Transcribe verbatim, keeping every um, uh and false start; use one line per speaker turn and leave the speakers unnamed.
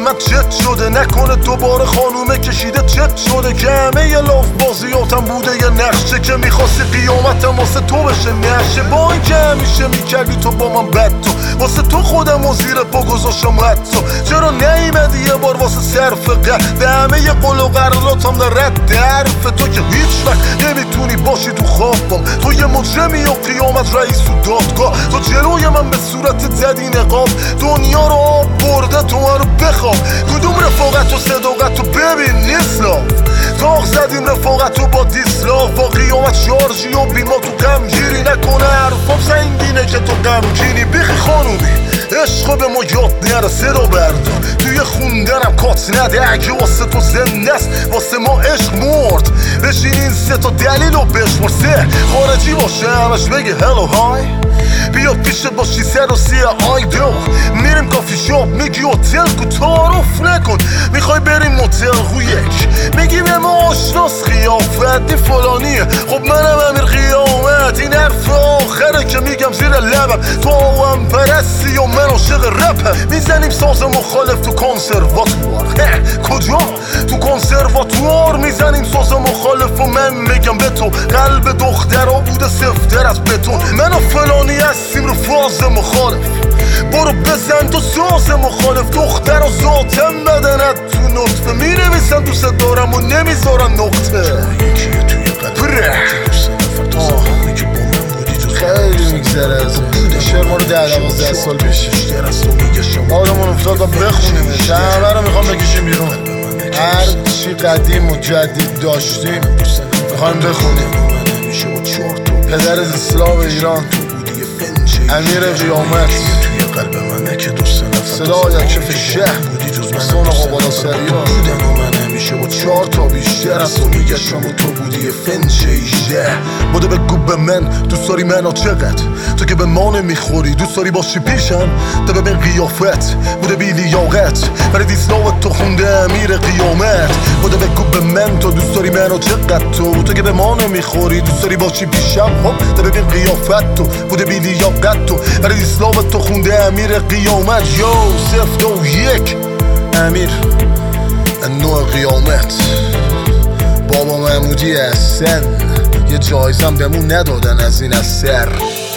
من چت شده، نکنه دوباره خانومه کشیده چت شده که همه یه لاف بازیاتم بوده یه نقشه که میخواستی قیامتم واسه تو بشه نشه. با این که همیشه میکردی تو با من بد تو، واسه تو خودم و زیر پا گذاشتم حتی. چرا نیمدی یه بار واسه صرف قد به همه یه قول و قراراتم در رد حرف تو که هیچ وقت نمیتونی باشی تو خوابم. تو یه مجرمی و قیامت رئیس و دادگاه، تو جلوی من به صورت زدی نقاب. دنیا رو آب برده تو من رو بخواب. کدوم رفاقت و صداقت رو ببین نیست لاف. تاق زدیم رفاقت رو با دیسلاف. با قیامت شارژی و بیما تو غم گیری. نکنه حرفام سنگینه که تو غمگینی. بیخی خانومی عشقا به ما یاد نره صدا بردار. توی خوندنم کات نده اگه واسه تو زنده است واسه ما عشق مرد. بشین این سه تا دلیل رو بشمار. سه خارجی باشه همش بگه هلو های. بیا پیشت باشی سر و سیه آی دو. میریم کافی شاپ میگی هتل کو تعارف نکن. میخوای بریم موتل خو یک میگی به ما آشناس قیافت دی فلانیه. خب منم امیر قیامت. این حرف آخره که میگم زیر لبم. تو هم پرستی و من عاشق رپم. میزنیم ساز مخالف تو کنسرواتوار. کجا؟ تو کنسرواتوار میزنیم ساز مخالف و من میگم به تو قلب دخترها بوده سفتر از بتون. من و فلانی هستیم رو فاز مخالف. برو بزن تو ساز مخالف. دختر و ذاتم بدنت تو نطفه. مینویسن دوست دارم و نمیذارن نقطه. یکیه توی قلب
خیلی میگذره از این شعر ما رو ده دوازده سال پیش آدمون افتاد و بخونیمش. همه رو میخوام بکشیم بیرون. هر چی قدیم و جدید داشتیم میخوایم بخونیم. پدر از اسلام ایران امیر قیامت. صدای کف شهر سون آقا بالا سریا با چهار تا بیشتر از تو میگشم و تو بودی یه فنچ ایجده. بوده بگو به من دوست داری منو چقدر. تو که به ما نمیخوری دوست داری باشی پیشم. تا ببین قیافت بوده بی لیاقت. برای دیسلاوت تو خونده امیر قیامت. بوده بگو به من تو دوست داری منو چقدر. تو تو که به ما نمیخوری دوست داری باشی پیشم. خب تا ببین قیافت تو بوده بی لیاقت. تو برای دیسلاوت تو خونده امیر قیامت. یو صفر دو یک امیر نوع قیامت. بابا محمودی احسن یه جایزم بهمون ندادن از این اثر.